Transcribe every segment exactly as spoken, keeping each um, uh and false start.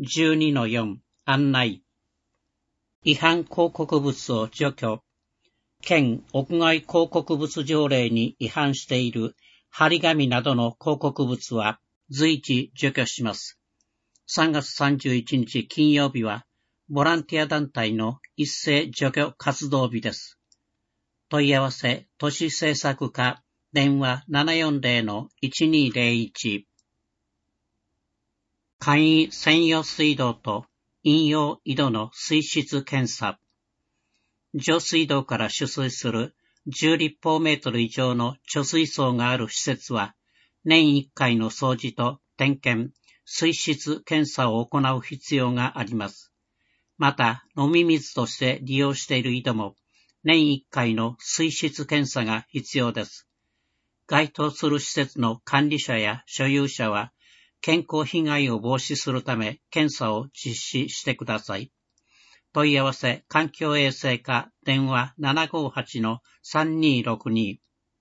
じゅうにのよん 案内。違反広告物を除去。県屋外広告物条例に違反している張り紙などの広告物は随時除去します。さんがつさんじゅういちにち金曜日はボランティア団体の一斉除去活動日です。問い合わせ都市政策課電話 ななよんぜろのいちにーぜろいち。簡易専用水道と飲用井戸の水質検査。上水道から取水するじゅう立方メートル以上の貯水槽がある施設は年いっかいの掃除と点検、水質検査を行う必要があります。また飲み水として利用している井戸も年いっかいの水質検査が必要です。該当する施設の管理者や所有者は健康被害を防止するため検査を実施してください。問い合わせ環境衛生課電話 ななごはちのさんにーろくに。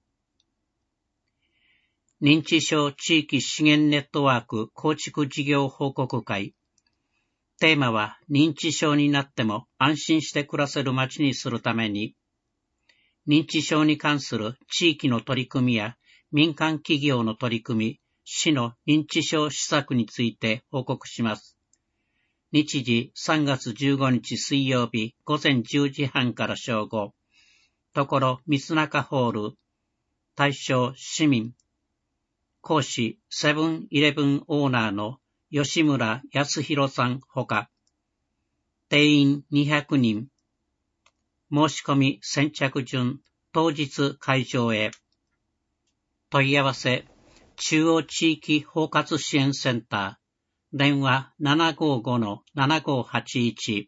認知症地域資源ネットワーク構築事業報告会。テーマは認知症になっても安心して暮らせる街にするために、認知症に関する地域の取り組みや民間企業の取り組み、市の認知症施策について報告します。日時さんがつじゅうごにち水曜日午前じゅうじはんから正午。ところ三中ホール。対象市民。講師セブンイレブンオーナーの吉村康弘さんほか。定員にひゃくにん。申し込み先着順当日会場へ。問い合わせ中央地域包括支援センター。電話 ななごごのななごはちいち。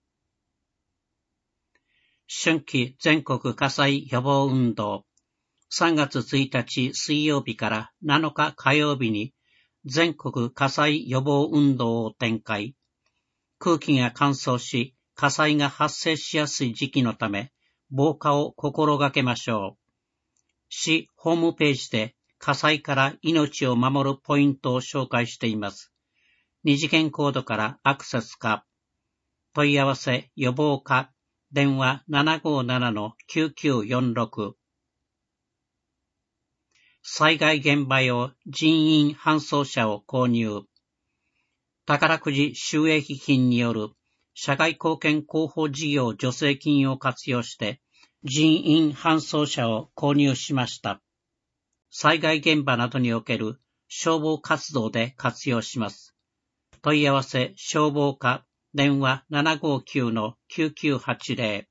春季全国火災予防運動。さんがつついたち水曜日からなのか火曜日に全国火災予防運動を展開。空気が乾燥し、火災が発生しやすい時期のため、防火を心がけましょう。市ホームページで火災から命を守るポイントを紹介しています。二次元コードからアクセスか。問い合わせ予防課電話 ななごななのきゅうきゅうよんろく。災害現場用人員搬送車を購入。宝くじ収益金による社会貢献広報事業助成金を活用して人員搬送車を購入しました。災害現場などにおける消防活動で活用します。問い合わせ消防課電話 ななごきゅうのきゅうきゅうはちぜろ。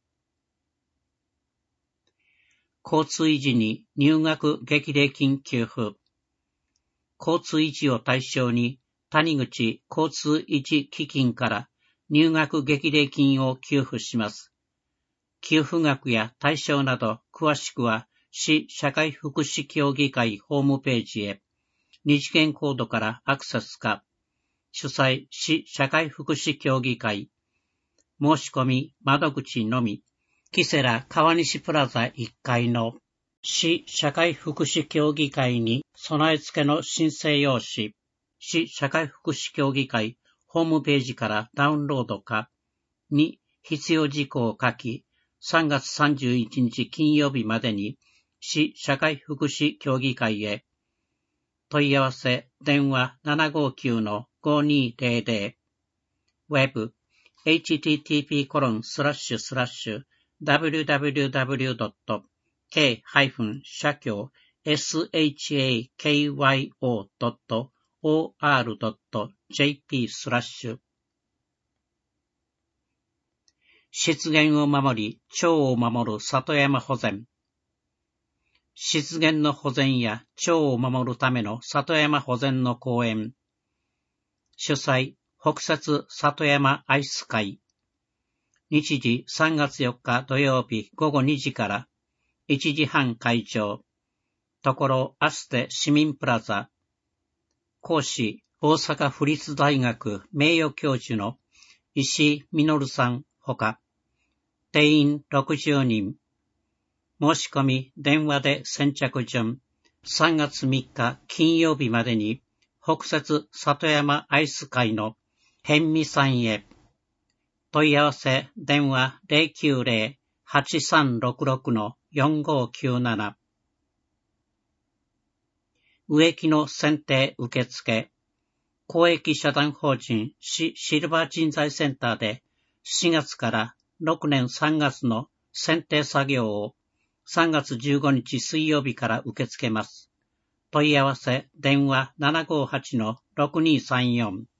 交通維持に入学激励金給付。交通維持を対象に谷口交通維持基金から入学激励金を給付します。給付額や対象など詳しくは市社会福祉協議会ホームページへ。二次元コードからアクセスか。主催市社会福祉協議会。申し込み窓口のみ。キセラ川西プラザいっかいの市社会福祉協議会に備え付けの申請用紙。市社会福祉協議会ホームページからダウンロードか。に必要事項を書き、さんがつさんじゅういちにち金曜日までに市社会福祉協議会へ。問い合わせ電話 ななごきゅうのごにーぜろぜろ。ウェブ エイチティーティーピーコロンスラッシュスラッシュダブリューダブリューダブリュードットケー社協 シャキョー ドット オーアール ドット ジェーピー スラッシュ。湿原を守り、蝶を守る里山保全。湿原の保全や蝶を守るための里山保全の講演。主催、北摂里山アイス会。日時さんがつよっか土曜日ごごにじからいちじはん会場。ところアステ市民プラザ。講師、大阪府立大学名誉教授の石井実さんほか。定員ろくじゅうにん。申し込み電話で先着順。さんがつみっか金曜日までに北摂里山アイス会の辺見さんへ。問い合わせ電話 ゼロきゅうゼロ はちさんろくろく よんごきゅうなな。植木の選定受付。公益社団法人シルバー人材センターでしがつからろくねんさんがつの選定作業をさんがつじゅうごにち水曜日から受け付けます。問い合わせ電話 ななごはちのろくにさんよん。